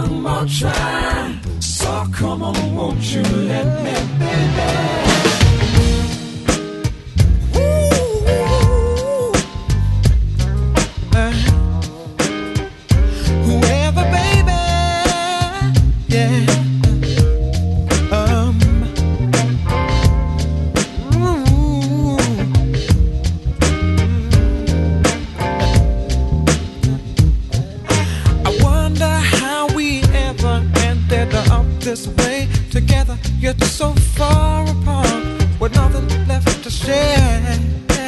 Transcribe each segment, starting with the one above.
one more try. So come on, won't you let me, baby? Whoever, baby, yeah. I wonder how we ever ended up this way together, yet so far apart, with nothing left to share.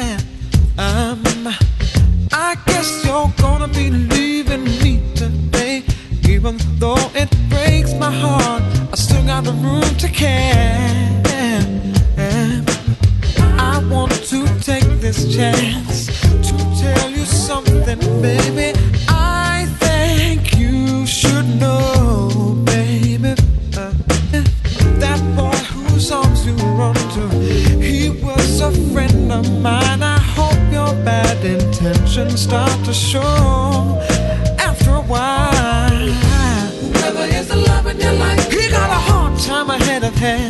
I guess you're gonna be leaving me today, even though it breaks my heart. I still got the room to care. I want to take this chance to tell you something, baby. I think you should know, baby. That boy whose arms you run to, he was a friend of mine. I hope your bad intentions start to show after a while. Whoever is the love in your life, he got a hard time ahead of him.